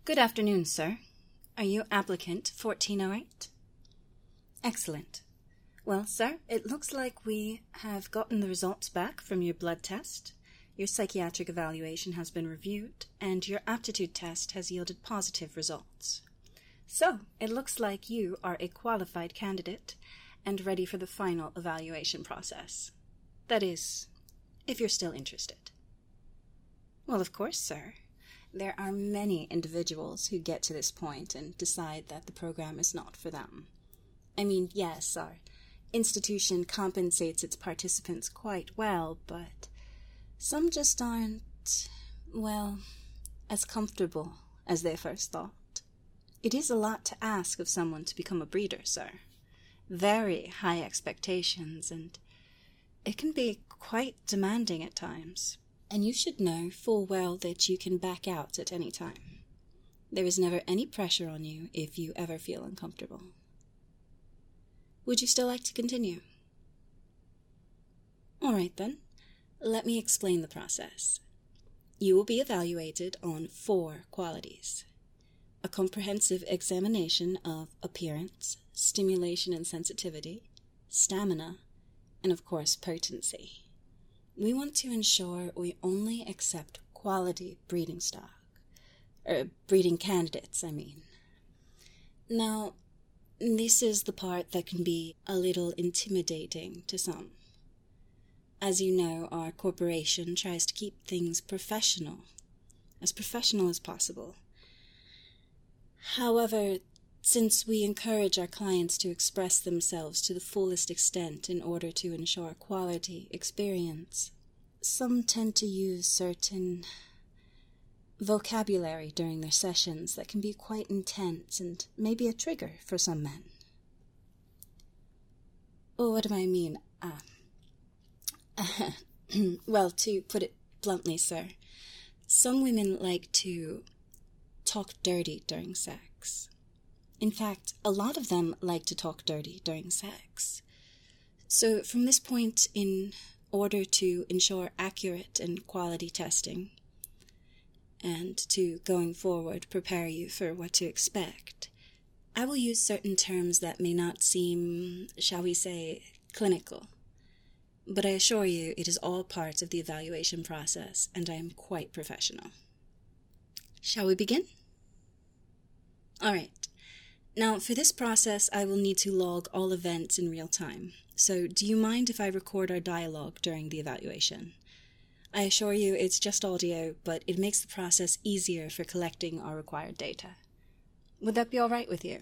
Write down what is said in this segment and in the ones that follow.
Good afternoon, sir. Are you applicant 1408? Excellent. Well, sir, it looks like we have gotten the results back from your blood test. Your psychiatric evaluation has been reviewed, and your aptitude test has yielded positive results. So, it looks like you are a qualified candidate and ready for the final evaluation process. That is, if you're still interested. Well, of course, sir. There are many individuals who get to this point and decide that the program is not for them. I mean, yes, our institution compensates its participants quite well, but some just aren't, well, as comfortable as they first thought. It is a lot to ask of someone to become a breeder, sir. Very high expectations, and it can be quite demanding at times. And you should know full well that you can back out at any time. There is never any pressure on you if you ever feel uncomfortable. Would you still like to continue? All right, then. Let me explain the process. You will be evaluated on 4 qualities: a comprehensive examination of appearance, stimulation and sensitivity, stamina, and of course potency. We want to ensure we only accept quality breeding stock, or breeding candidates, I mean. Now, this is the part that can be a little intimidating to some. As you know, our corporation tries to keep things professional as possible. However, since we encourage our clients to express themselves to the fullest extent in order to ensure quality experience, some tend to use certain vocabulary during their sessions that can be quite intense and maybe a trigger for some men. Oh, what do I mean? Well, to put it bluntly, sir, some women like to talk dirty during sex. In fact, a lot of them like to talk dirty during sex. So from this point, in order to ensure accurate and quality testing, and to, going forward, prepare you for what to expect, I will use certain terms that may not seem, shall we say, clinical. But I assure you it is all part of the evaluation process, and I am quite professional. Shall we begin? All right. Now, for this process, I will need to log all events in real time. So, do you mind if I record our dialogue during the evaluation? I assure you it's just audio, but it makes the process easier for collecting our required data. Would that be all right with you?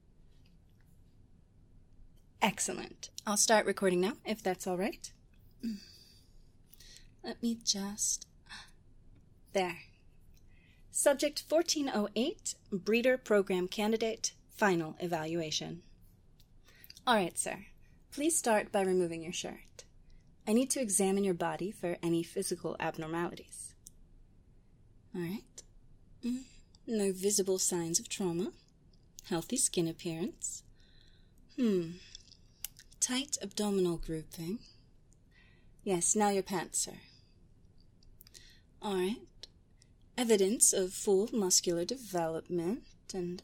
Excellent. I'll start recording now, if that's all right. Let me just... There. Subject 1408, Breeder Program Candidate, Final Evaluation. All right, sir. Please start by removing your shirt. I need to examine your body for any physical abnormalities. All right. No visible signs of trauma. Healthy skin appearance. Tight abdominal grouping. Yes, now your pants, sir. All right. Evidence of full muscular development and...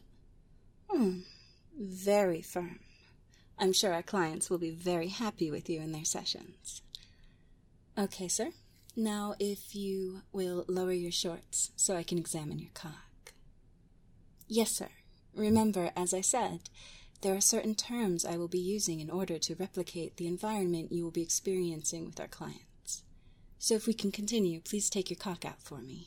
very firm. I'm sure our clients will be very happy with you in their sessions. Okay, sir. Now, if you will lower your shorts so I can examine your cock. Yes, sir. Remember, as I said, there are certain terms I will be using in order to replicate the environment you will be experiencing with our clients. So if we can continue, please take your cock out for me.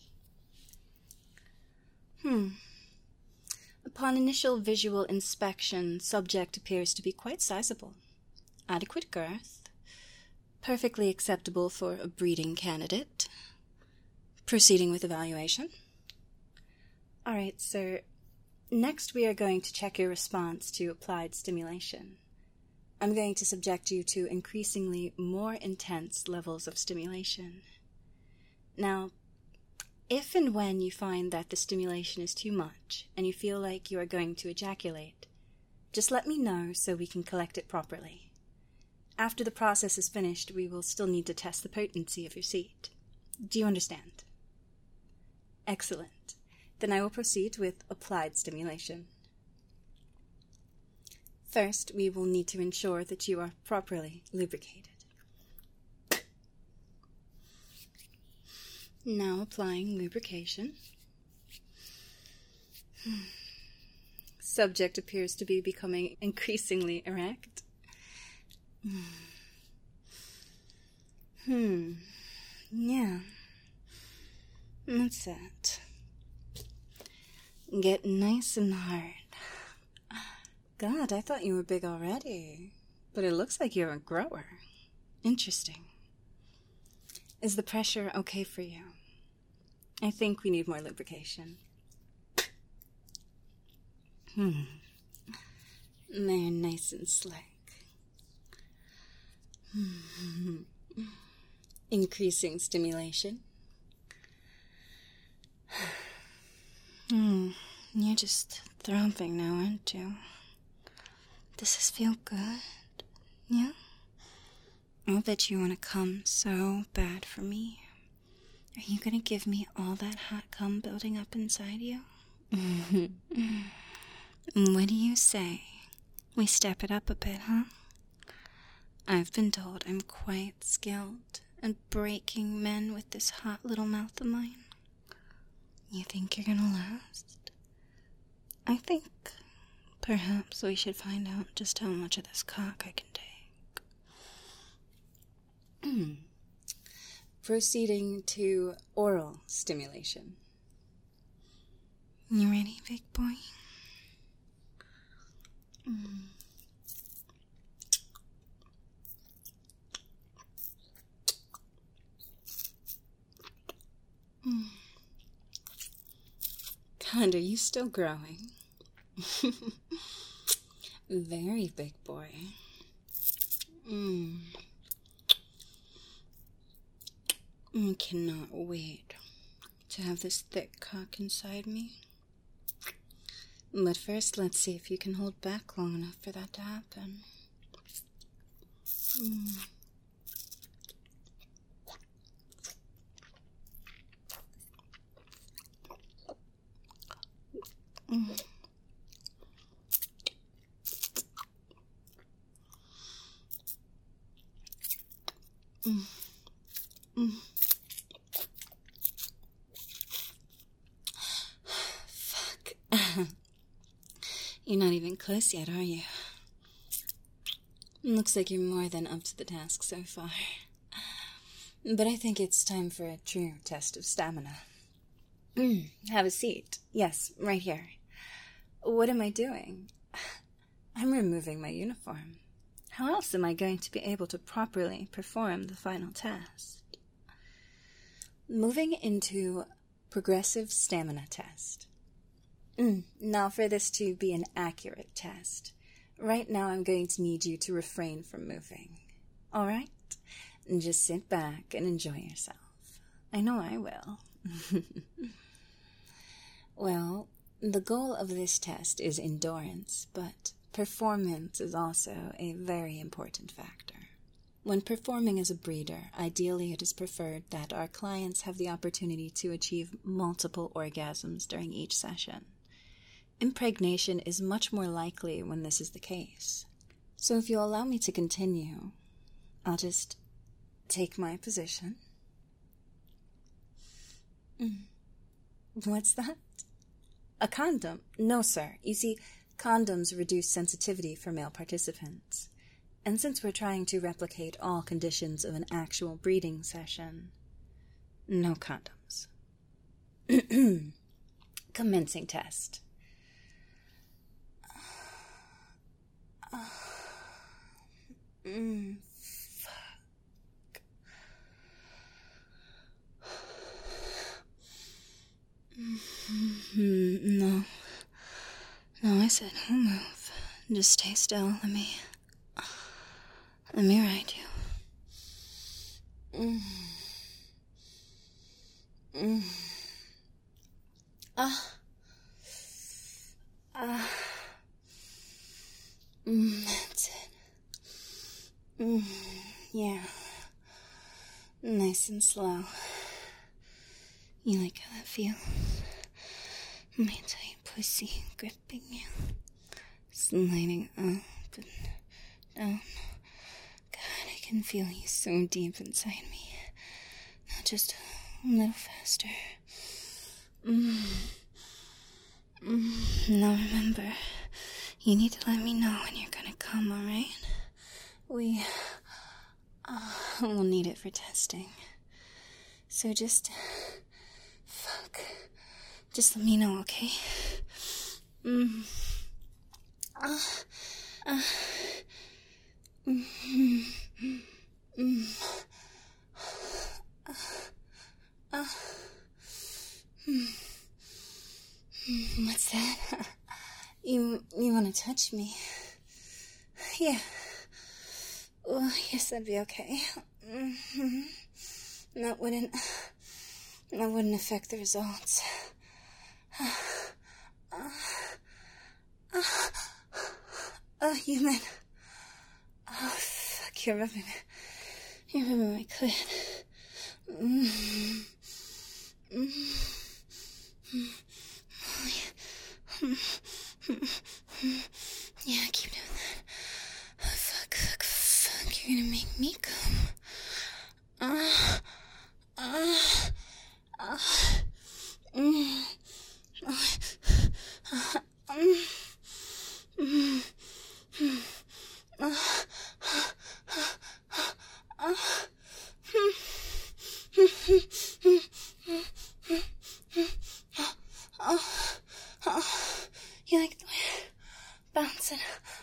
Upon initial visual inspection, subject appears to be quite sizable. Adequate girth. Perfectly acceptable for a breeding candidate. Proceeding with evaluation. All right, sir. Next, we are going to check your response to applied stimulation. I'm going to subject you to increasingly more intense levels of stimulation. Now, if and when you find that the stimulation is too much and you feel like you are going to ejaculate, just let me know so we can collect it properly. After the process is finished, we will still need to test the potency of your seed. Do you understand? Excellent. Then I will proceed with applied stimulation. First, we will need to ensure that you are properly lubricated. Now applying lubrication. Subject appears to be becoming increasingly erect. Yeah. That's it. Get nice and hard. God, I thought you were big already. But it looks like you're a grower. Interesting. Is the pressure okay for you? I think we need more lubrication. They're nice and slick. Increasing stimulation. You're just throbbing now, aren't you? Does this feel good? Yeah? I'll bet you want to come so bad for me. Are you gonna give me all that hot cum building up inside you? What do you say? We step it up a bit, huh? I've been told I'm quite skilled at breaking men with this hot little mouth of mine. You think you're gonna last? I think perhaps we should find out just how much of this cock I can take. Proceeding to oral stimulation. You ready, big boy? God, are you still growing? Very big boy. I cannot wait to have this thick cock inside me. But first, let's see if you can hold back long enough for that to happen. Fuck. You're not even close yet, are you? Looks like you're more than up to the task so far. But I think it's time for a true test of stamina. Have a seat. Yes, right here. What am I doing? I'm removing my uniform. How else am I going to be able to properly perform the final test? Moving into progressive stamina test. Now for this to be an accurate test, right now I'm going to need you to refrain from moving. Alright? Just sit back and enjoy yourself. I know I will. Well, the goal of this test is endurance, but performance is also a very important factor. When performing as a breeder, ideally it is preferred that our clients have the opportunity to achieve multiple orgasms during each session. Impregnation is much more likely when this is the case. So if you'll allow me to continue, I'll just take my position. What's that? A condom? No, sir. You see, condoms reduce sensitivity for male participants. And since we're trying to replicate all conditions of an actual breeding session, no condoms. Commencing test. Fuck. No. No, I said don't move. Just stay still. Let me ride you. That's it. Yeah. Nice and slow. You like how that feels? My tight pussy gripping you, sliding up and down. God, I can feel you so deep inside me. Now just a little faster. Now remember, you need to let me know when you're gonna come, alright? We'll need it for testing. So just let me know, okay? What's that? You want to touch me? Yeah. Well, yes, that'd be okay. That wouldn't affect the results. Human. Oh, fuck, you're rubbing my clit. Yeah, keep doing that. Oh, fuck, you're gonna make me come. You like the way bouncing?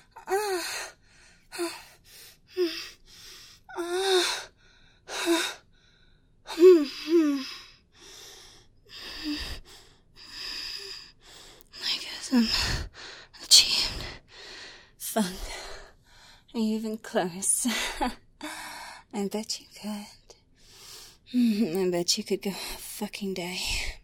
I guess I'm achieved. Fun. Are you even close? I bet you could. I bet you could go a fucking day.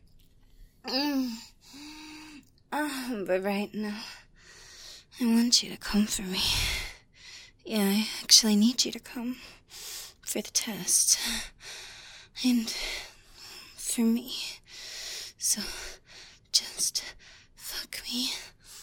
But right now, I want you to come for me. Yeah, I actually need you to come for the test. And for me. So, just fuck me.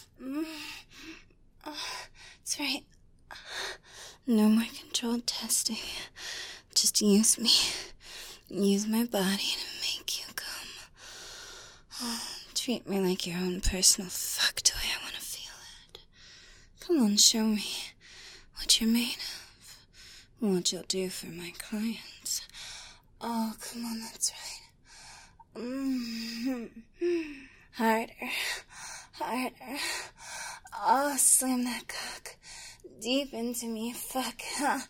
That's right. No more controlled testing. Just use me. Use my body to make you come. Treat me like your own personal fuck toy. I want to feel it. Come on, show me what you're made of. What you'll do for my clients. Oh, come on, that's right. Harder. Oh, slam that cock deep into me. Fuck.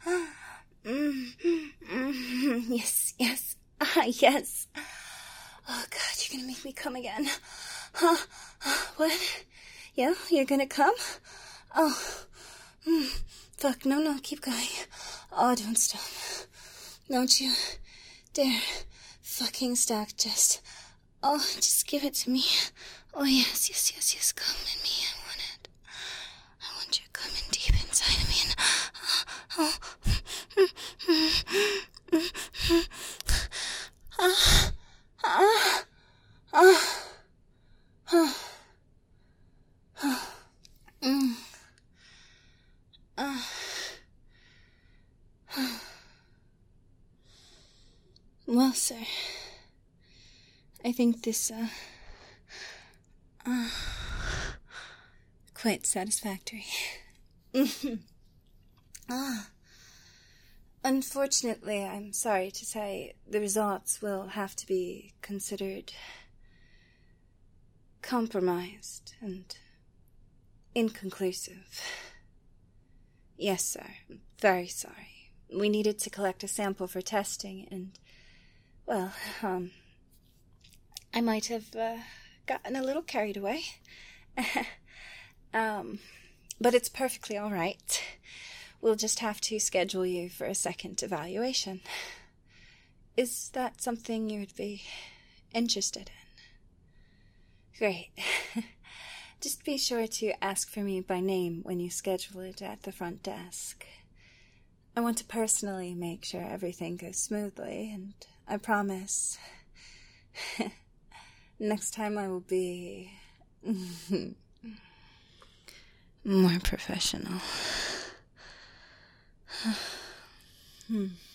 Yes. Yes. Oh, God, you're gonna make me come again. What? Yeah, you're gonna come? Oh. Fuck, no, keep going. Oh, don't stop. Don't you dare fucking stop. Just give it to me. Oh, yes. Come in me. I want it. I want you coming deep inside of me Well, sir, I think this, quite satisfactory. Unfortunately, I'm sorry to say, the results will have to be considered compromised and inconclusive. Yes, sir, I'm very sorry. We needed to collect a sample for testing, and, well, I might have gotten a little carried away. But it's perfectly all right. We'll just have to schedule you for a second evaluation. Is that something you'd be interested in? Great. Just be sure to ask for me by name when you schedule it at the front desk. I want to personally make sure everything goes smoothly, and I promise next time I will be More professional.